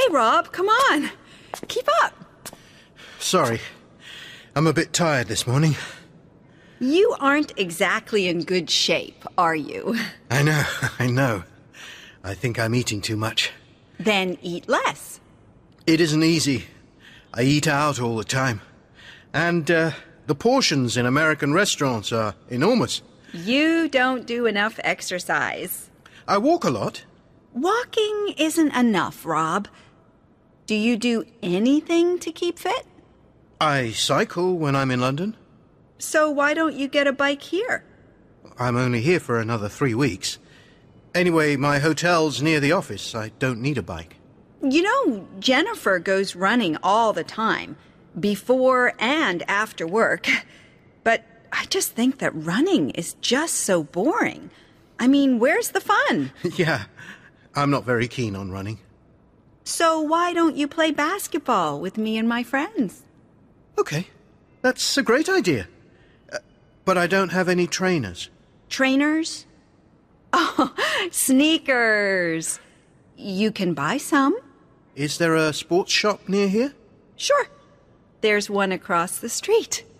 Hey, Rob, come on. Keep up. Sorry, I'm a bit tired this morning. You aren't exactly in good shape, are you? I know. I think I'm eating too much. Then eat less. It isn't easy. I eat out all the time. And the portions in American restaurants are enormous. You don't do enough exercise. I walk a lot. Walking isn't enough, Rob. Do you do anything to keep fit? I cycle when I'm in London. So why don't you get a bike here? I'm only here for another 3 weeks. Anyway, my hotel's near the office. I don't need a bike. You know, Jennifer goes running all the time, before and after work. But I just think that running is just so boring. I mean, where's the fun? Yeah, I'm not very keen on running. So why don't you play basketball with me and my friends? Okay, that's a great idea. But I don't have any trainers. Trainers? Oh, sneakers. You can buy some. Is there a sports shop near here? Sure. There's one across the street.